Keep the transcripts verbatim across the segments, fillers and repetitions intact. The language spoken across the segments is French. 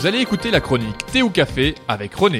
Vous allez écouter la chronique Thé ou Café avec René.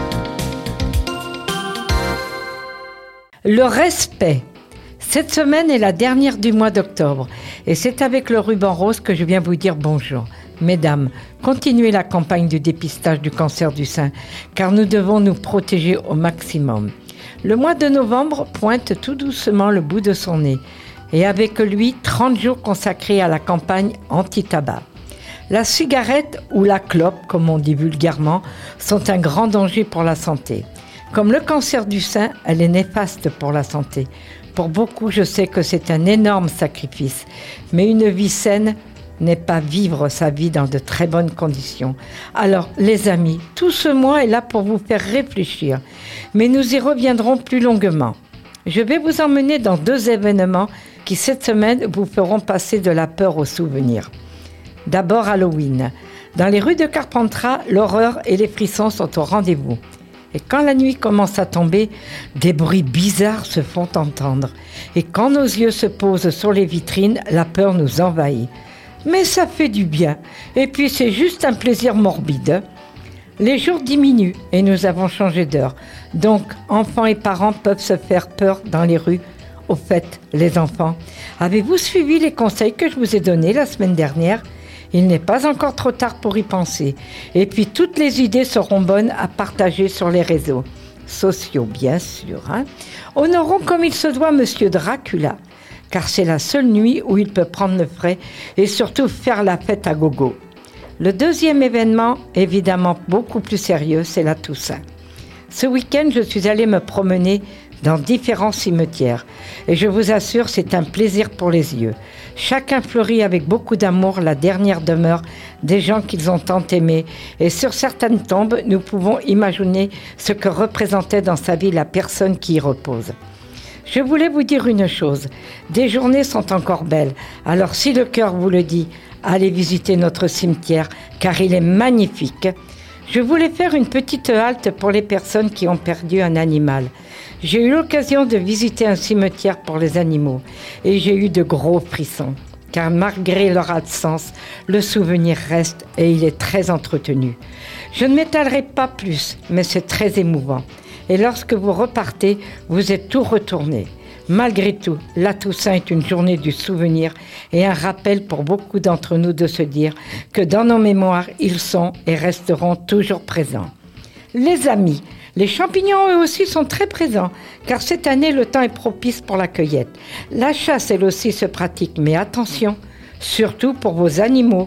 Le respect. Cette semaine est la dernière du mois d'octobre et c'est avec le ruban rose que je viens vous dire bonjour. Mesdames, continuez la campagne du dépistage du cancer du sein car nous devons nous protéger au maximum. Le mois de novembre pointe tout doucement le bout de son nez et avec lui trente jours consacrés à la campagne anti-tabac. La cigarette ou la clope, comme on dit vulgairement, sont un grand danger pour la santé. Comme le cancer du sein, elle est néfaste pour la santé. Pour beaucoup, je sais que c'est un énorme sacrifice, mais une vie saine n'est pas vivre sa vie dans de très bonnes conditions. Alors, les amis, tout ce mois est là pour vous faire réfléchir, mais nous y reviendrons plus longuement. Je vais vous emmener dans deux événements qui, cette semaine, vous feront passer de la peur au souvenir. D'abord, Halloween. Dans les rues de Carpentras, l'horreur et les frissons sont au rendez-vous. Et quand la nuit commence à tomber, des bruits bizarres se font entendre. Et quand nos yeux se posent sur les vitrines, la peur nous envahit. Mais ça fait du bien. Et puis c'est juste un plaisir morbide. Les jours diminuent et nous avons changé d'heure. Donc, enfants et parents peuvent se faire peur dans les rues. Au fait, les enfants, avez-vous suivi les conseils que je vous ai donnés la semaine dernière ? Il n'est pas encore trop tard pour y penser. Et puis, toutes les idées seront bonnes à partager sur les réseaux sociaux, bien sûr. Hein. Honorons comme il se doit Monsieur Dracula, car c'est la seule nuit où il peut prendre le frais et surtout faire la fête à gogo. Le deuxième événement, évidemment beaucoup plus sérieux, c'est la Toussaint. Ce week-end, je suis allée me promener dans différents cimetières. Et je vous assure, c'est un plaisir pour les yeux. Chacun fleurit avec beaucoup d'amour la dernière demeure des gens qu'ils ont tant aimés. Et sur certaines tombes, nous pouvons imaginer ce que représentait dans sa vie la personne qui y repose. Je voulais vous dire une chose. Des journées sont encore belles. Alors si le cœur vous le dit, allez visiter notre cimetière, car il est magnifique. Je voulais faire une petite halte pour les personnes qui ont perdu un animal. J'ai eu l'occasion de visiter un cimetière pour les animaux et j'ai eu de gros frissons. Car malgré leur absence, le souvenir reste et il est très entretenu. Je ne m'étalerai pas plus, mais c'est très émouvant. Et lorsque vous repartez, vous êtes tout retourné. Malgré tout, la Toussaint est une journée du souvenir et un rappel pour beaucoup d'entre nous de se dire que dans nos mémoires, ils sont et resteront toujours présents. Les amis, les champignons eux aussi sont très présents car cette année, le temps est propice pour la cueillette. La chasse, elle aussi, se pratique, mais attention, surtout pour vos animaux.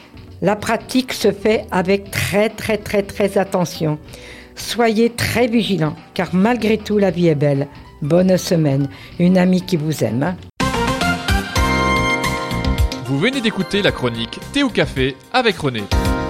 La pratique se fait avec très très très très attention. Soyez très vigilants car malgré tout, la vie est belle. Bonne semaine, une amie qui vous aime. Hein. Vous venez d'écouter la chronique Thé ou Café avec René.